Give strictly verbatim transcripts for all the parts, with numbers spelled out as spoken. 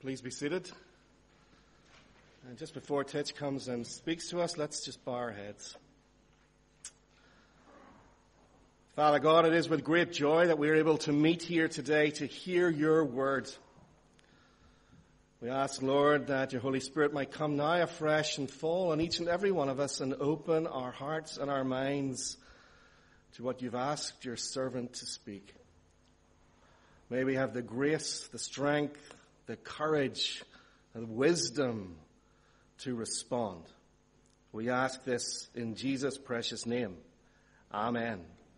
Please be seated. And just before Titch comes and speaks to us, let's just bow our heads. Father God, it is with great joy that we are able to meet here today to hear your word. We ask, Lord, that your Holy Spirit might come now afresh and fall on each and every one of us and open our hearts and our minds to what you've asked your servant to speak. May we have the grace, the strength, the courage, and the wisdom to respond. We ask this in Jesus' precious name. Amen.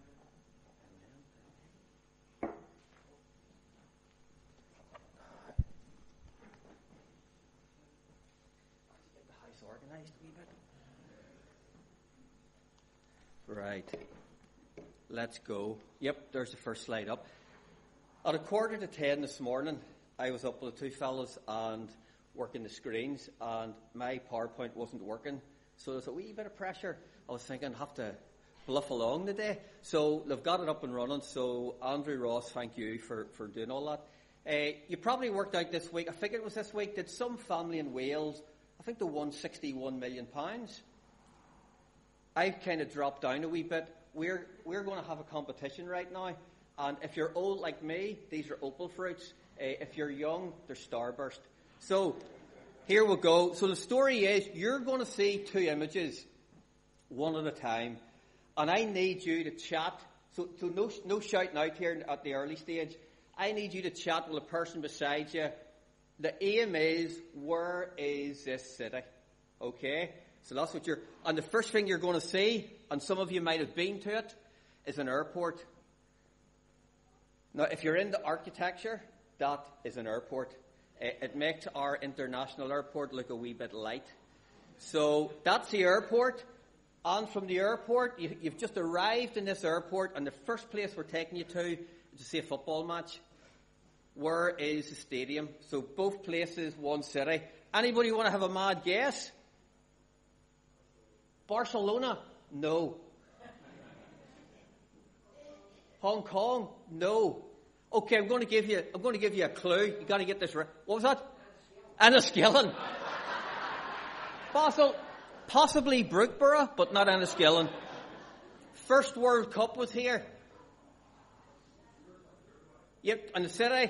Right. Let's go. Yep, there's the first slide up. At a quarter to ten this morning, I was up with the two fellas and working the screens, and my PowerPoint wasn't working. So there's a wee bit of pressure. I was thinking, I have to bluff along today. So they've got it up and running. So Andrew Ross, thank you for, for doing all that. Uh, you probably worked out this week, I figured it was this week, that some family in Wales, I think they won sixty-one million pounds. I've kind of dropped down a wee bit. We're we're going to have a competition right now. And if you're old like me, these are opal fruits. Uh, if you're young, they're starburst. So here we go. So the story is, you're going to see two images, one at a time. And I need you to chat. So, so no, no shouting out here at the early stage. I need you to chat with the person beside you. The aim is, where is this city? Okay? So that's what you're... And the first thing you're going to see, and some of you might have been to it, is an airport. Now, if you're into architecture, that is an airport. It makes our international airport look a wee bit light. So that's the airport. And from the airport, you, you've just arrived in this airport, and the first place we're taking you to is to see a football match. Where is the stadium? So both places, one city. Anybody want to have a mad guess? Barcelona? No. Hong Kong? No. Okay, I'm going to give you. I'm going to give you a clue. You got to get this right. What was that? Enniskillen. Possible, possibly Brookborough, but not Enniskillen. First World Cup was here. Yep, and the city.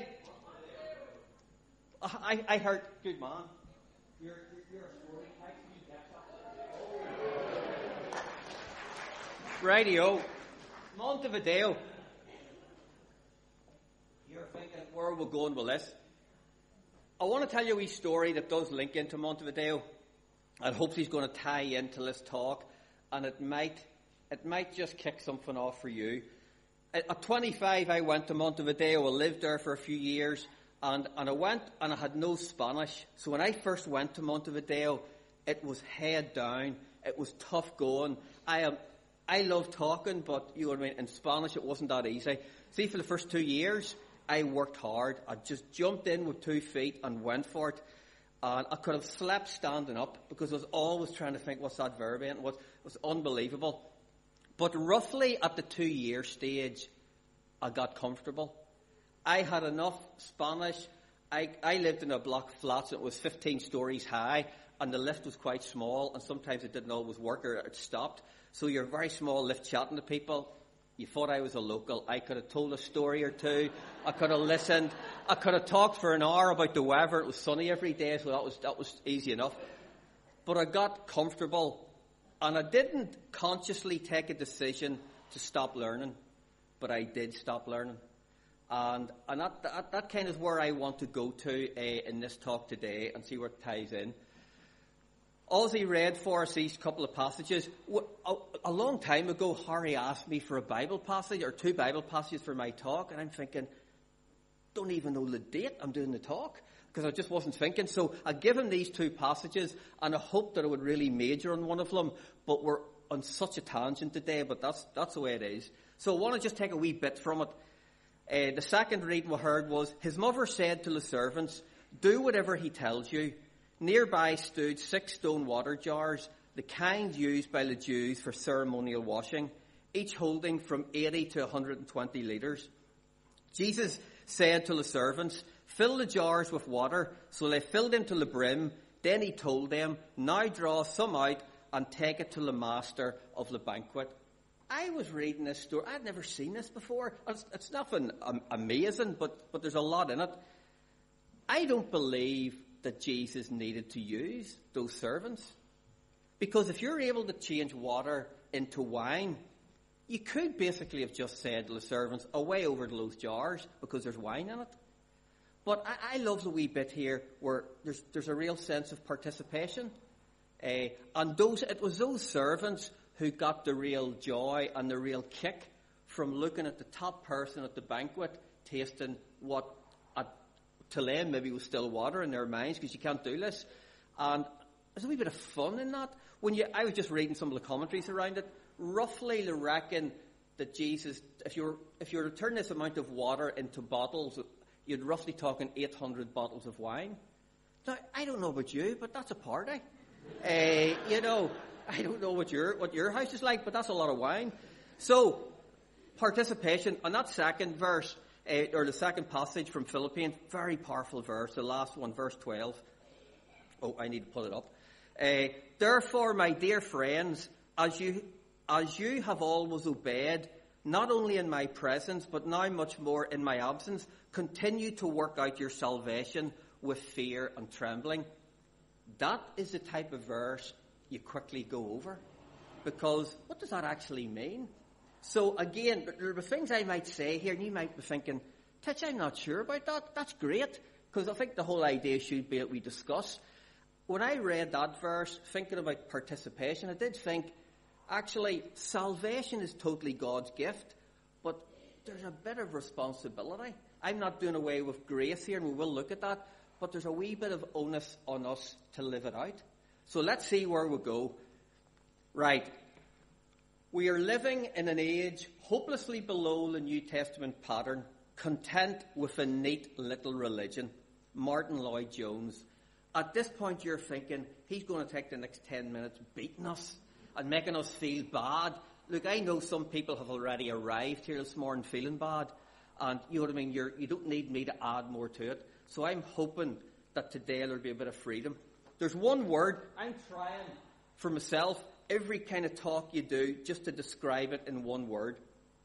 I, I heard. Good man. You're, you're a sporting type. Radio. Montevideo. You're thinking, where are we going with this? I want to tell you a wee story that does link into Montevideo, and hopefully it's going to tie into this talk, and it might, it might just kick something off for you. At twenty-five, I went to Montevideo. I lived there for a few years, and, and I went and I had no Spanish. So when I first went to Montevideo, it was head down. It was tough going. I am. I love talking, but you know what I mean, in Spanish it wasn't that easy. See, for the first two years, I worked hard. I just jumped in with two feet and went for it. And I could have slept standing up because I was always trying to think, what's that verb in? It was, it was unbelievable. But roughly at the two-year stage, I got comfortable. I had enough Spanish. I, I lived in a block of flats that was fifteen stories high, and the lift was quite small, and sometimes it didn't always work or it stopped. So you're a very small lift chatting to people. You thought I was a local. I could have told a story or two. I could have listened. I could have talked for an hour about the weather. It was sunny every day, so that was that was easy enough. But I got comfortable, and I didn't consciously take a decision to stop learning, but I did stop learning. And, and that, that, that kind of where I want to go to uh, in this talk today and see where it ties in. Ozzy read for us these couple of passages. A, a long time ago, Harry asked me for a Bible passage or two Bible passages for my talk, and I'm thinking, don't even know the date I'm doing the talk, because I just wasn't thinking. So I give him these two passages, and I hoped that I would really major on one of them, but we're on such a tangent today, but that's that's the way it is. So I want to just take a wee bit from it. Uh, the second reading we heard was, his mother said to the servants, do whatever he tells you. Nearby stood six stone water jars, the kind used by the Jews for ceremonial washing, each holding from eighty to one hundred twenty litres. Jesus said to the servants, "Fill the jars with water." So they filled them to the brim. Then he told them, "Now draw some out and take it to the master of the banquet." I was reading this story. I'd never seen this before. It's, it's nothing um, amazing, but, but there's a lot in it. I don't believe that Jesus needed to use those servants. Because if you're able to change water into wine, you could basically have just said to the servants, "Away over to those jars," because there's wine in it. But I, I love the wee bit here where there's, there's a real sense of participation. Uh, and those it was those servants who got the real joy and the real kick from looking at the top person at the banquet, tasting what at, to them maybe was still water in their minds, because you can't do this. And there's a wee bit of fun in that. When you, I was just reading some of the commentaries around it. Roughly, they reckon that Jesus, if you're if you were to turn this amount of water into bottles, you'd roughly talking eight hundred bottles of wine. Now, I don't know about you, but that's a party. uh, you know. I don't know what your what your house is like, but that's a lot of wine. So, participation. On that second verse, uh, or the second passage from Philippians, very powerful verse, the last one, verse twelve. Oh, I need to pull it up. Uh, Therefore, my dear friends, as you as you have always obeyed, not only in my presence, but now much more in my absence, continue to work out your salvation with fear and trembling. That is the type of verse you quickly go over, because what does that actually mean? So again, there are things I might say here, and you might be thinking, "Titch, I'm not sure about that." That's great, because I think the whole idea should be that we discuss. When I read that verse, thinking about participation, I did think, actually, salvation is totally God's gift, but there's a bit of responsibility. I'm not doing away with grace here, and we will look at that, but there's a wee bit of onus on us to live it out. So let's see where we go. Right. We are living in an age hopelessly below the New Testament pattern, content with a neat little religion. Martin Lloyd-Jones. At this point you're thinking, he's going to take the next ten minutes beating us and making us feel bad. Look, I know some people have already arrived here this morning feeling bad. And you know what I mean? You're, you don't need me to add more to it. So I'm hoping that today there'll be a bit of freedom. There's one word. I'm trying for myself every kind of talk you do just to describe it in one word.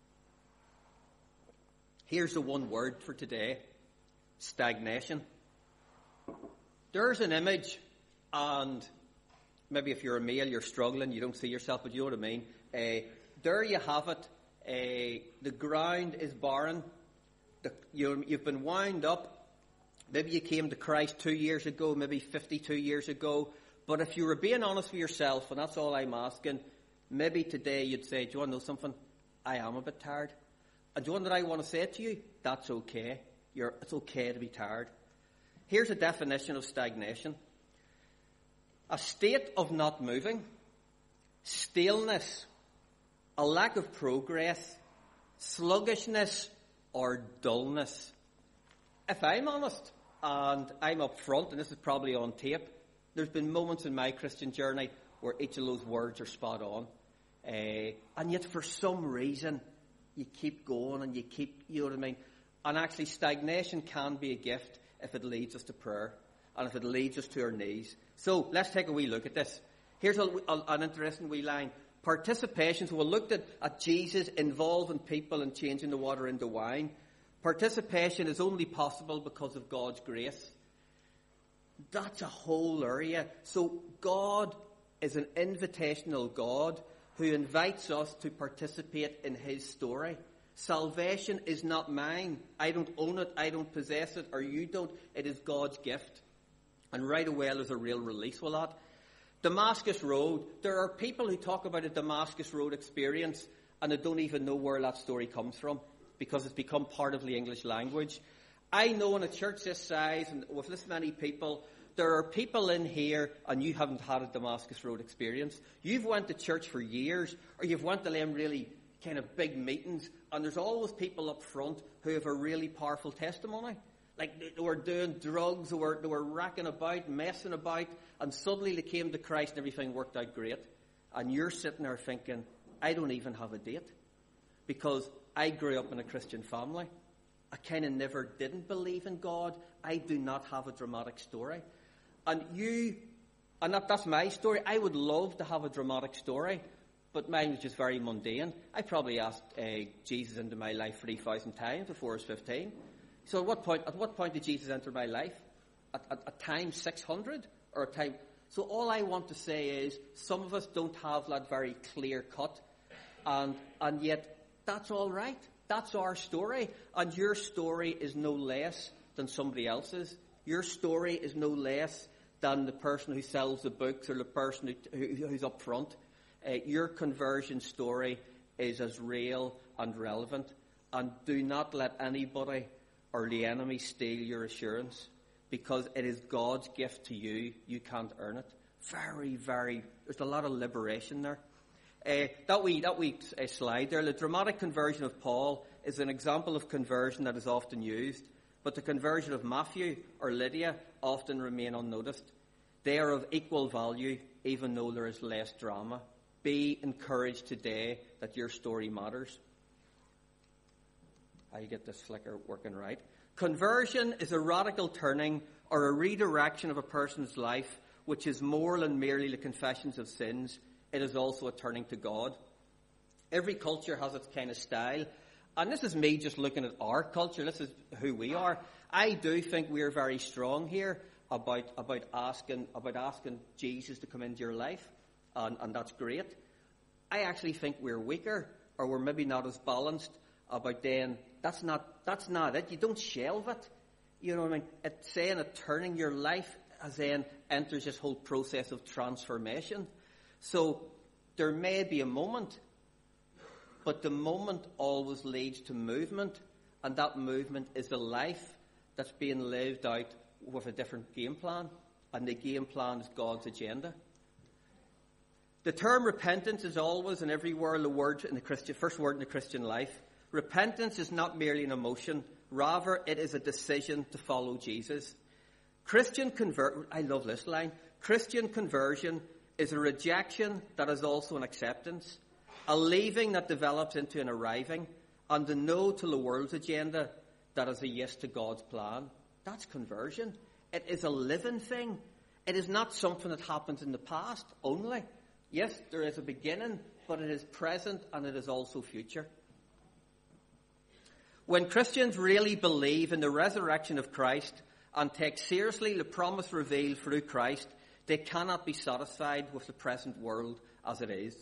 Here's the one word for today. Stagnation. There's an image, and maybe if you're a male, you're struggling, you don't see yourself, but you know what I mean. Uh, there you have it. Uh, the ground is barren. The, you, you've been wound up. Maybe you came to Christ two years ago, maybe fifty-two years ago. But if you were being honest with yourself, and that's all I'm asking, maybe today you'd say, "Do you want to know something? I am a bit tired." And do you know what I want to say to you? That's okay. You're, it's okay to be tired. Here's a definition of stagnation. A state of not moving, staleness, a lack of progress, sluggishness, or dullness. If I'm honest, and I'm up front, and this is probably on tape, there's been moments in my Christian journey where each of those words are spot on. Uh, and yet for some reason, you keep going and you keep, you know what I mean? And actually stagnation can be a gift if it leads us to prayer and if it leads us to our knees. So let's take a wee look at this. Here's a, a, an interesting wee line. Participation. So we looked at, at Jesus involving people and changing the water into wine. Participation is only possible because of God's grace. That's a whole area. So God is an invitational God who invites us to participate in his story. Salvation is not mine. I don't own it. I don't possess it. Or you don't. It is God's gift. And right away there's a real release with that. Damascus Road. There are people who talk about a Damascus Road experience and they don't even know where that story comes from, because it's become part of the English language. I know in a church this size and with this many people, there are people in here and you haven't had a Damascus Road experience. You've went to church for years, or you've went to them really kind of big meetings, and there's always people up front who have a really powerful testimony. Like they were doing drugs, they were, they were racking about, messing about, and suddenly they came to Christ and everything worked out great. And you're sitting there thinking, I don't even have a date, because I grew up in a Christian family. I kind of never didn't believe in God. I do not have a dramatic story. And you, and that, that's my story. I would love to have a dramatic story, but mine was just very mundane. I probably asked uh, Jesus into my life three thousand times before I was fifteen. So at what point, at what point did Jesus enter my life? At, at, at time six hundred? Or at time... So all I want to say is, some of us don't have that very clear cut, and and yet that's all right. That's our story, and your story is no less than somebody else's. Your story is no less than the person who sells the books or the person who, who, who's up front. Uh, your conversion story is as real and relevant, and do not let anybody or the enemy steal your assurance, because it is God's gift to you. You can't earn it. Very, very, there's a lot of liberation there. Uh, that wee, that wee uh, slide there, the dramatic conversion of Paul is an example of conversion that is often used, but the conversion of Matthew or Lydia often remain unnoticed. They are of equal value, even though there is less drama. Be encouraged today that your story matters. I get this flicker working right. Conversion is a radical turning or a redirection of a person's life, which is more than merely the confessions of sins. It is also a turning to God. Every culture has its kind of style. And this is me just looking at our culture. This is who we are. I do think we're very strong here about, about asking about asking Jesus to come into your life. And, and that's great. I actually think we're weaker, or we're maybe not as balanced about then. That's not, that's not it. You don't shelve it. You know what I mean? It's saying that turning your life as then enters this whole process of transformation. So there may be a moment, but the moment always leads to movement, and that movement is a life that's being lived out with a different game plan, and the game plan is God's agenda. The term repentance is always and everywhere the word in the Christian, first word in the Christian life. Repentance is not merely an emotion, rather it is a decision to follow Jesus. Christian convert, I love this line, Christian conversion is a rejection that is also an acceptance, a leaving that develops into an arriving, and a no to the world's agenda that is a yes to God's plan. That's conversion. It is a living thing. It is not something that happens in the past only. Yes, there is a beginning, but it is present and it is also future. When Christians really believe in the resurrection of Christ and take seriously the promise revealed through Christ, they cannot be satisfied with the present world as it is.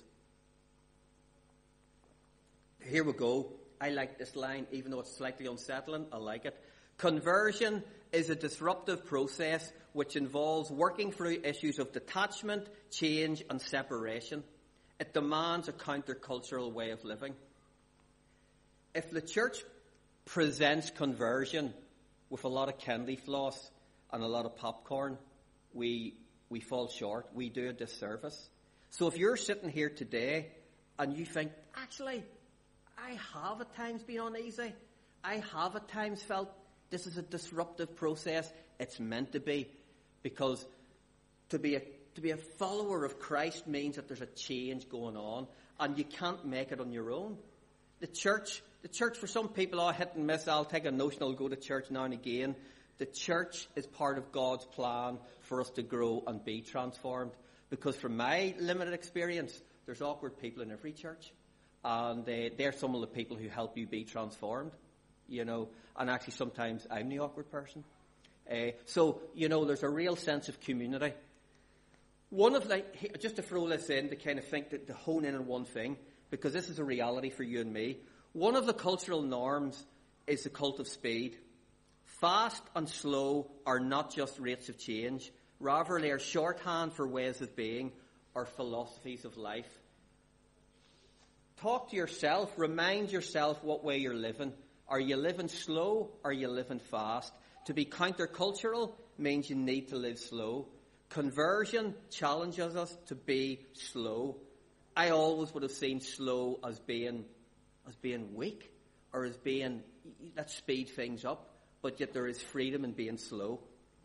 Here we go. I like this line, even though it's slightly unsettling. I like it. Conversion is a disruptive process which involves working through issues of detachment, change, and separation. It demands a countercultural way of living. If the church presents conversion with a lot of candy floss and a lot of popcorn, we we fall short. We do a disservice. So if you're sitting here today and you think, actually, I have at times been uneasy. I have at times felt this is a disruptive process. It's meant to be, because to be a to be a follower of Christ means that there's a change going on, and you can't make it on your own. The church, the church for some people, oh, hit and miss. I'll take a notion. I'll go to church now and again. The church is part of God's plan for us to grow and be transformed. Because from my limited experience, there's awkward people in every church. And uh, they're some of the people who help you be transformed, you know. And actually, sometimes I'm the awkward person. Uh, so, you know, there's a real sense of community. One of the, just to throw this in, to kind of think that to hone in on one thing, because this is a reality for you and me. One of the cultural norms is the cult of speed. Fast and slow are not just rates of change. Rather, they are shorthand for ways of being or philosophies of life. Talk to yourself. Remind yourself what way you're living. Are you living slow? Or are you living fast? To be countercultural means you need to live slow. Conversion challenges us to be slow. I always would have seen slow as being as being weak, or as being, let's speed things up. But yet there is freedom in being slow.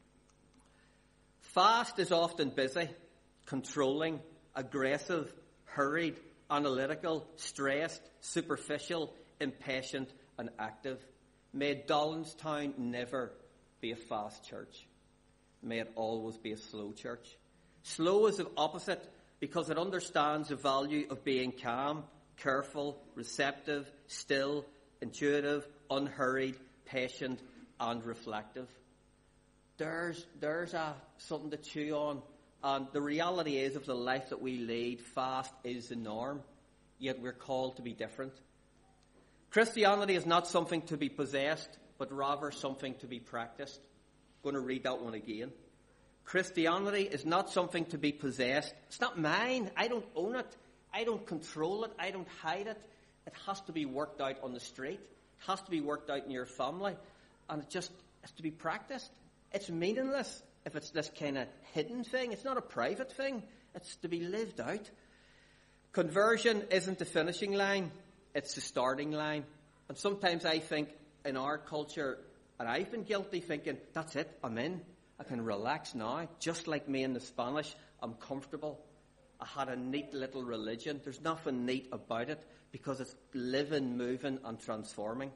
Fast is often busy, controlling, aggressive, hurried, analytical, stressed, superficial, impatient, and active. May Dolanstown never be a fast church. May it always be a slow church. Slow is the opposite because it understands the value of being calm, careful, receptive, still, intuitive, unhurried, patient, and reflective. There's, there's a, something to chew on. And the reality is, of the life that we lead, fast is the norm. Yet we're called to be different. Christianity is not something to be possessed, but rather something to be practiced. I'm going to read that one again. Christianity is not something to be possessed. It's not mine. I don't own it. I don't control it. I don't hide it. It has to be worked out on the street. It has to be worked out in your family. And it just has to be practiced. It's meaningless if it's this kind of hidden thing. It's not a private thing. It's to be lived out. Conversion isn't the finishing line. It's the starting line. And sometimes I think in our culture, and I've been guilty thinking, that's it, I'm in. I can relax now. Just like me in the Spanish, I'm comfortable. I had a neat little religion. There's nothing neat about it because it's living, moving, and transforming.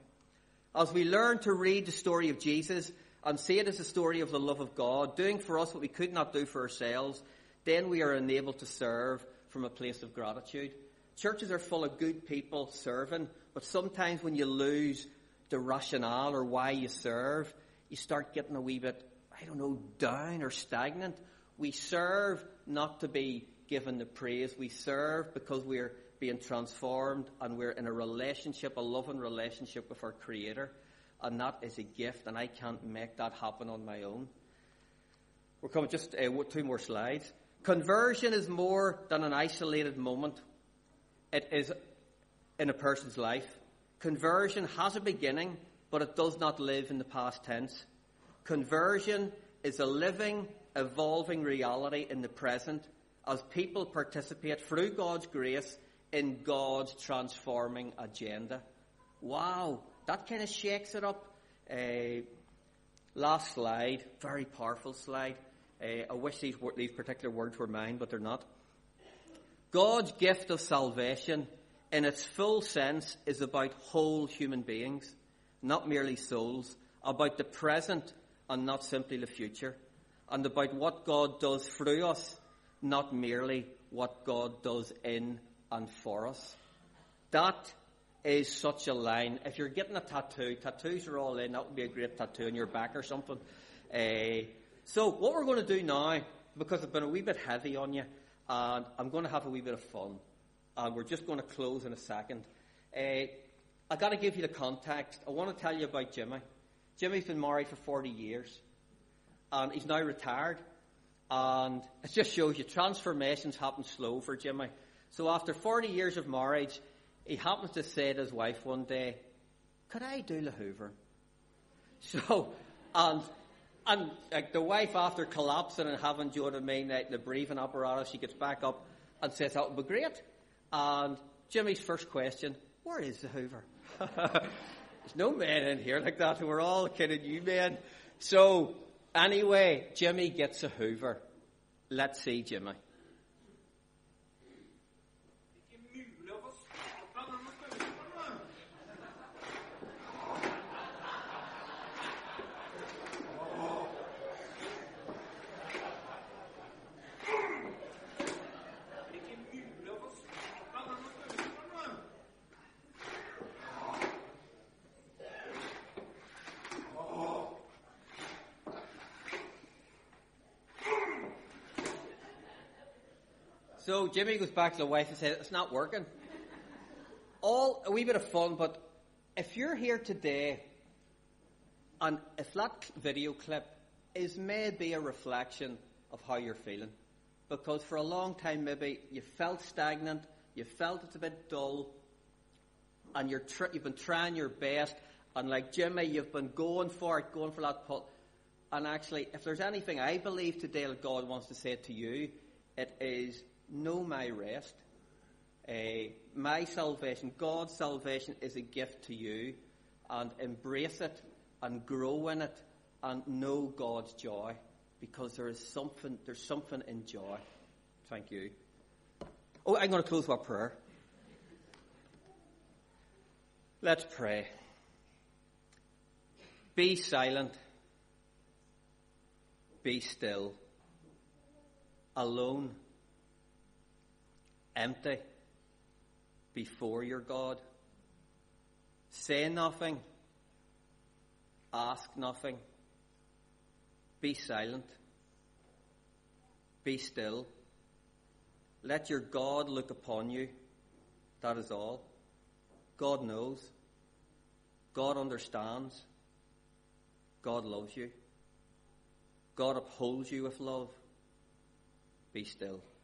As we learn to read the story of Jesus and see it as a story of the love of God, doing for us what we could not do for ourselves, then we are enabled to serve from a place of gratitude. Churches are full of good people serving, but sometimes when you lose the rationale or why you serve, you start getting a wee bit, I don't know, down or stagnant. We serve not to be given the praise. We serve because we're being transformed and we're in a relationship, a loving relationship with our Creator. And that is a gift, and I can't make that happen on my own. We're coming just uh, two more slides. Conversion is more than an isolated moment. It is in a person's life. Conversion has a beginning, but it does not live in the past tense. Conversion is a living, evolving reality in the present as people participate through God's grace in God's transforming agenda. Wow, that kind of shakes it up. Uh, last slide, very powerful slide. Uh, I wish these, these particular words were mine, but they're not. God's gift of salvation, in its full sense, is about whole human beings, not merely souls, about the present and not simply the future, and about what God does through us, not merely what God does in and for us. That is such a line. If you're getting a tattoo, tattoos are all in. That would be a great tattoo on your back or something. Uh, so what we're going to do now, because I've been a wee bit heavy on you, and I'm going to have a wee bit of fun, and we're just going to close in a second. Uh, I got to give you the context. I want to tell you about Jimmy. Jimmy's been married for forty years, and he's now retired. And it just shows you transformations happen slow for Jimmy. So after forty years of marriage, he happens to say to his wife one day, "Could I do the Hoover?" So, and and like the wife, after collapsing and having, do you know what I mean, like the breathing apparatus, she gets back up and says that would be great. And Jimmy's first question, "Where is the Hoover?" There's no men in here like that. We're all kind of new men. So anyway, Jimmy gets a Hoover. Let's see Jimmy. So Jimmy goes back to the wife and says, "It's not working." All a wee bit of fun, but if you're here today, and if that video clip is maybe a reflection of how you're feeling, because for a long time maybe you felt stagnant, you felt it's a bit dull, and you're tr- you've been trying your best, and like Jimmy, you've been going for it, going for that pull. And actually, if there's anything I believe today that God wants to say to you, it is, know my rest. Uh, my salvation, God's salvation, is a gift to you, and embrace it and grow in it and know God's joy, because there is something, there's something in joy. Thank you. Oh, I'm going to close with prayer. Let's pray. Be silent. Be still. Alone. Empty. Before your God. Say nothing. Ask nothing. Be silent. Be still. Let your God look upon you. That is all. God knows. God understands. God loves you. God upholds you with love. Be still.